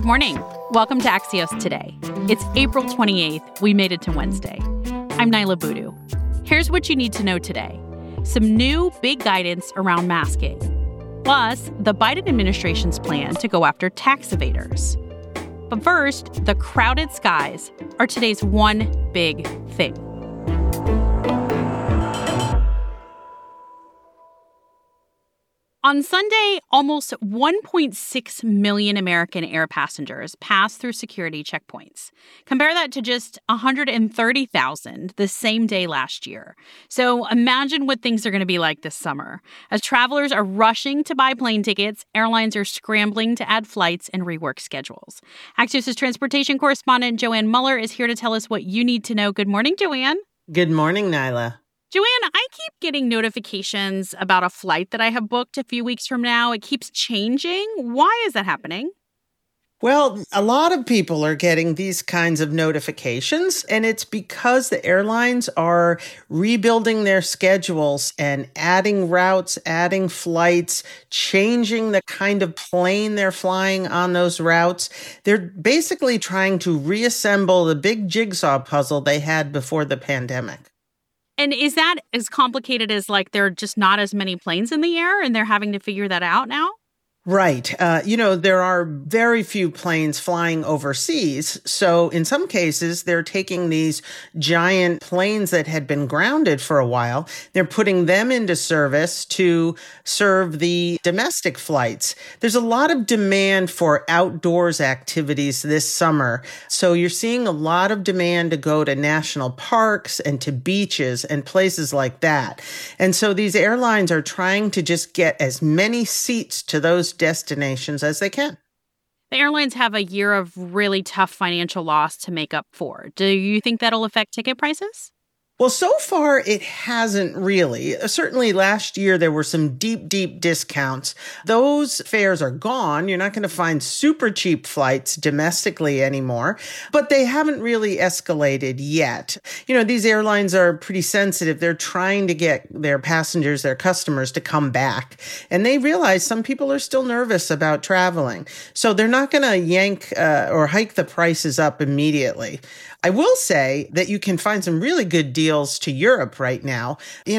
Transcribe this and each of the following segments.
Good morning. Welcome to Axios Today. It's April 28th. We made it to Wednesday. I'm Nyla Boodoo. Here's what you need to know today. Some new big guidance around masking. Plus, the Biden administration's plan to go after tax evaders. But first, the crowded skies are today's one big thing. On Sunday, almost 1.6 million American air passengers passed through security checkpoints. Compare that to just 130,000 the same day last year. So imagine what things are going to be like this summer. As travelers are rushing to buy plane tickets, airlines are scrambling to add flights and rework schedules. Axios' transportation correspondent Joanne Muller is here to tell us what you need to know. Good morning, Joanne. Good morning, Nyla. Joanne, I keep getting notifications about a flight that I have booked a few weeks from now. It keeps changing. Why is that happening? Well, a lot of people are getting these kinds of notifications, and it's because the airlines are rebuilding their schedules and adding routes, adding flights, changing the kind of plane they're flying on those routes. They're basically trying to reassemble the big jigsaw puzzle they had before the pandemic. And is that as complicated as there are just not as many planes in the air and they're having to figure that out now? Right. There are very few planes flying overseas. So in some cases, they're taking these giant planes that had been grounded for a while. They're putting them into service to serve the domestic flights. There's a lot of demand for outdoors activities this summer. So you're seeing a lot of demand to go to national parks and to beaches and places like that. And so these airlines are trying to just get as many seats to those destinations as they can. The airlines have a year of really tough financial loss to make up for. Do you think that'll affect ticket prices? Well, so far, it hasn't really. Certainly last year, there were some deep, deep discounts. Those fares are gone. You're not going to find super cheap flights domestically anymore, but they haven't really escalated yet. These airlines are pretty sensitive. They're trying to get their passengers, their customers to come back. And they realize some people are still nervous about traveling. So they're not going to yank or hike the prices up immediately. I will say that you can find some really good deals to Europe right now.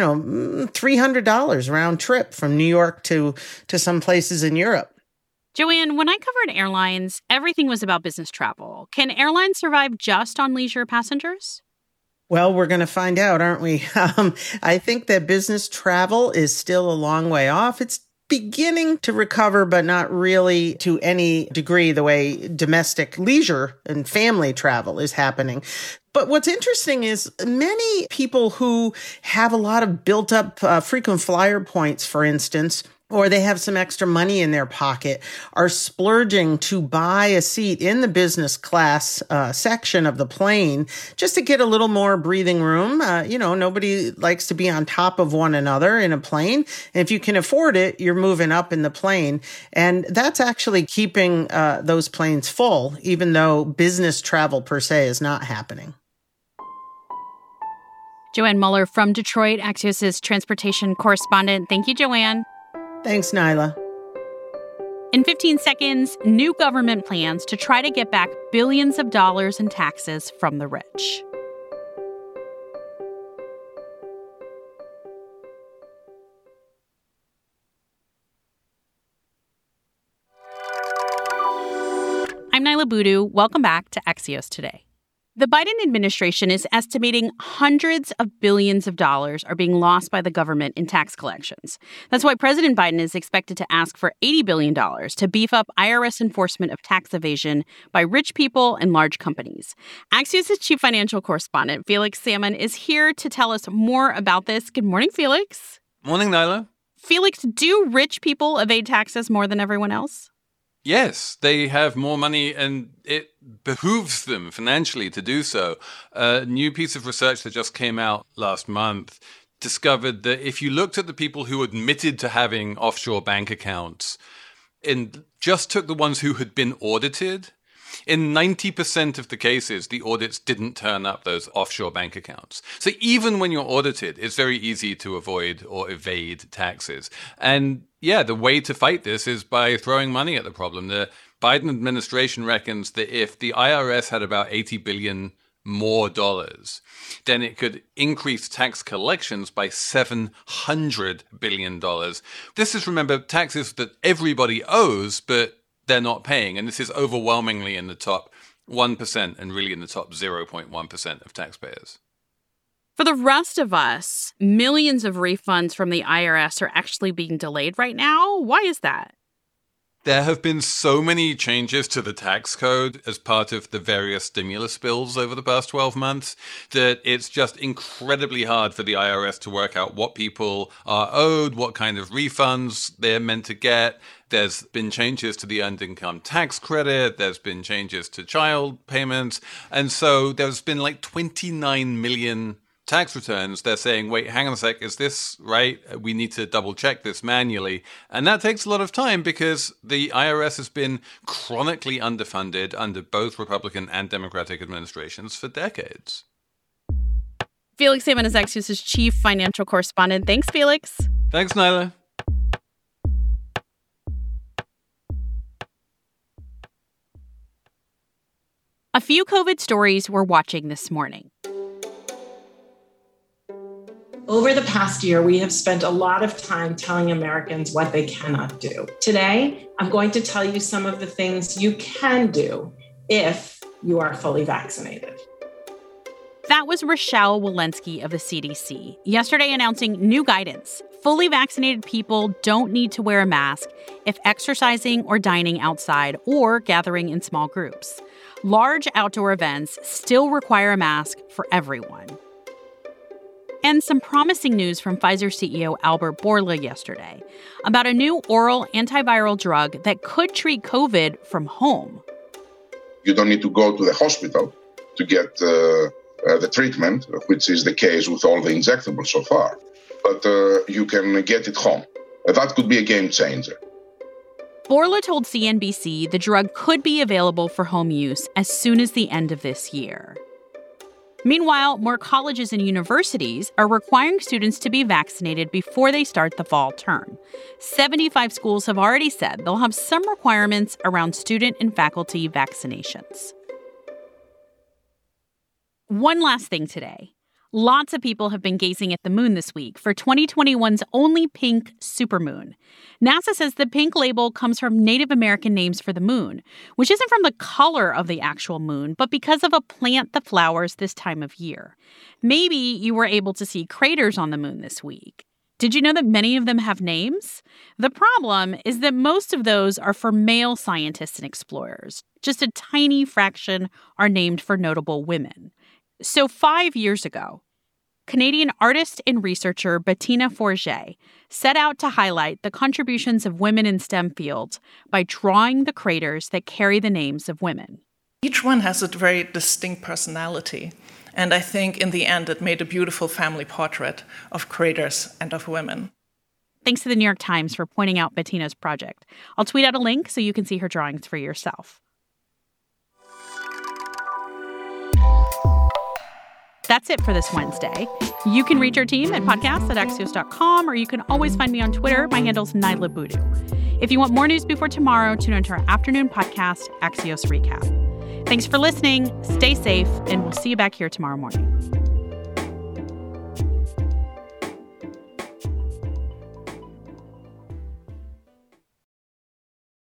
$300 round trip from New York to some places in Europe. Joanne, when I covered airlines, everything was about business travel. Can airlines survive just on leisure passengers? Well, we're going to find out, aren't we? I think that business travel is still a long way off. It's beginning to recover, but not really to any degree the way domestic leisure and family travel is happening. But what's interesting is many people who have a lot of built up frequent flyer points, for instance, or they have some extra money in their pocket, are splurging to buy a seat in the business class section of the plane just to get a little more breathing room. Nobody likes to be on top of one another in a plane. And if you can afford it, you're moving up in the plane. And that's actually keeping those planes full, even though business travel per se is not happening. Joanne Muller from Detroit, Axios' transportation correspondent. Thank you, Joanne. Thanks, Nyla. In 15 seconds, new government plans to try to get back billions of dollars in taxes from the rich. I'm Nyla Boodoo. Welcome back to Axios Today. The Biden administration is estimating hundreds of billions of dollars are being lost by the government in tax collections. That's why President Biden is expected to ask for $80 billion to beef up IRS enforcement of tax evasion by rich people and large companies. Axios' chief financial correspondent, Felix Salmon, is here to tell us more about this. Good morning, Felix. Morning, Nyla. Felix, do rich people evade taxes more than everyone else? Yes, they have more money and it behooves them financially to do so. A new piece of research that just came out last month discovered that if you looked at the people who admitted to having offshore bank accounts and just took the ones who had been audited, in 90% of the cases, the audits didn't turn up those offshore bank accounts. So even when you're audited, it's very easy to avoid or evade taxes. And yeah, the way to fight this is by throwing money at the problem. The Biden administration reckons that if the IRS had about $80 billion more dollars, then it could increase tax collections by $700 billion. This is, remember, taxes that everybody owes, but they're not paying. And this is overwhelmingly in the top 1% and really in the top 0.1% of taxpayers. For the rest of us, millions of refunds from the IRS are actually being delayed right now. Why is that? There have been so many changes to the tax code as part of the various stimulus bills over the past 12 months that it's just incredibly hard for the IRS to work out what people are owed, what kind of refunds they're meant to get. There's been changes to the earned income tax credit. There's been changes to child payments. And so there's been like 29 million tax returns. They're saying, wait, hang on a sec, is this right? We need to double check this manually. And that takes a lot of time because the IRS has been chronically underfunded under both Republican and Democratic administrations for decades. Felix Salmon is Axios' chief financial correspondent. Thanks, Felix. Thanks, Nyla. A few COVID stories we're watching this morning. Over the past year, we have spent a lot of time telling Americans what they cannot do. Today, I'm going to tell you some of the things you can do if you are fully vaccinated. That was Rochelle Walensky of the CDC yesterday announcing new guidance. Fully vaccinated people don't need to wear a mask if exercising or dining outside or gathering in small groups. Large outdoor events still require a mask for everyone. And some promising news from Pfizer CEO Albert Bourla yesterday about a new oral antiviral drug that could treat COVID from home. You don't need to go to the hospital to get the treatment, which is the case with all the injectables so far. But you can get it home. That could be a game changer. Bourla told CNBC the drug could be available for home use as soon as the end of this year. Meanwhile, more colleges and universities are requiring students to be vaccinated before they start the fall term. 75 schools have already said they'll have some requirements around student and faculty vaccinations. One last thing today. Lots of people have been gazing at the moon this week for 2021's only pink supermoon. NASA says the pink label comes from Native American names for the moon, which isn't from the color of the actual moon, but because of a plant that flowers this time of year. Maybe you were able to see craters on the moon this week. Did you know that many of them have names? The problem is that most of those are for male scientists and explorers. Just a tiny fraction are named for notable women. So 5 years ago, Canadian artist and researcher Bettina Forget set out to highlight the contributions of women in STEM fields by drawing the craters that carry the names of women. Each one has a very distinct personality, and I think in the end it made a beautiful family portrait of craters and of women. Thanks to the New York Times for pointing out Bettina's project. I'll tweet out a link so you can see her drawings for yourself. That's it for this Wednesday. You can reach our team at podcasts@axios.com, or you can always find me on Twitter. My handle's Nyla Boodoo. If you want more news before tomorrow, tune into our afternoon podcast, Axios Recap. Thanks for listening. Stay safe, and we'll see you back here tomorrow morning.